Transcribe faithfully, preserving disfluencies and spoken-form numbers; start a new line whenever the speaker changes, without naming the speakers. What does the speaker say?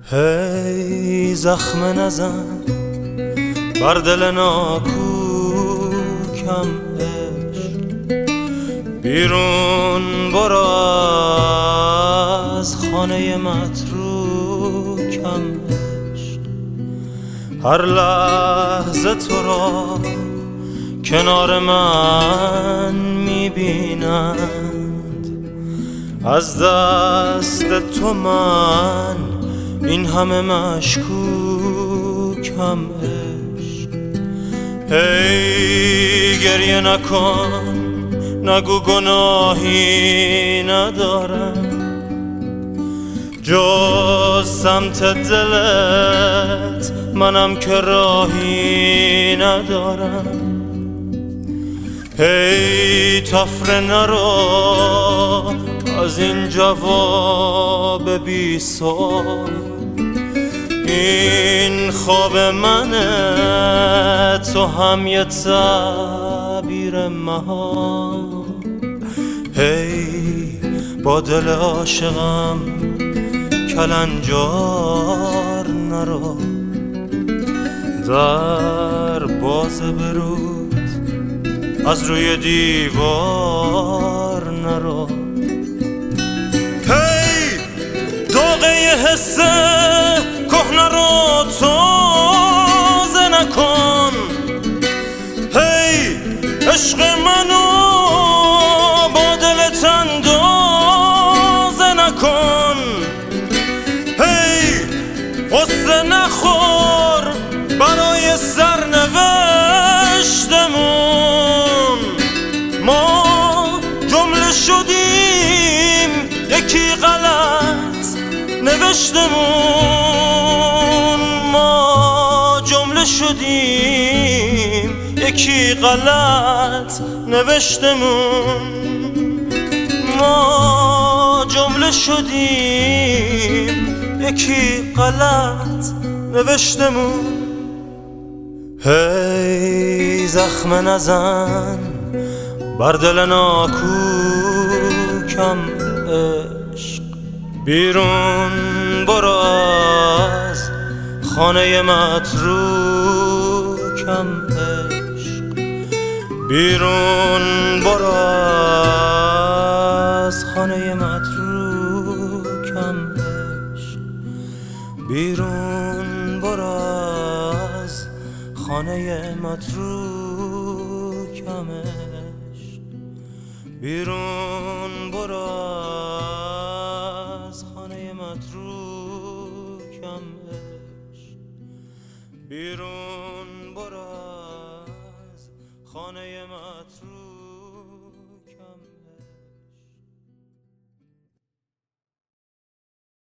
هی زخم نزن بر دل ناکوکم عشق، بیرون برو از خانه متروکم عشق. هر لحظه تو را کنار من میبینند، از دست تو من این همه مشکوکم عشق. هی گریه نکن، نگو گناهی ندارم، جز سمت دلت منم که راهی ندارم. هی تفره نرو از این جواب بی سوال، این خواب منه تو هم یه تعبیر محال. هی با دل عاشقم کلنجار نرو، در باز برود از روی دیوار نرو. هی داغه حس کهنه رو تازه نکن، هی عشق منو با دلت اندازه نکن. هی غصه نخور برای سرنوشتمون، ما جمله شدیم یکی غلط نوشتمون، ما جمله شدیم یکی غلط نوشتمون، ما جمله شدیم یکی غلط نوشتمون. هی زخم نزن بر دل ناکوکم عشق، بیرون برو از خانه متروکم عشق، بیرون برو از خانه متروکم عشق، بیرون برو از خانه متروکم عشق، بیرون برو از خانه متروکم عشق، بیرون برو از خانه متروکم.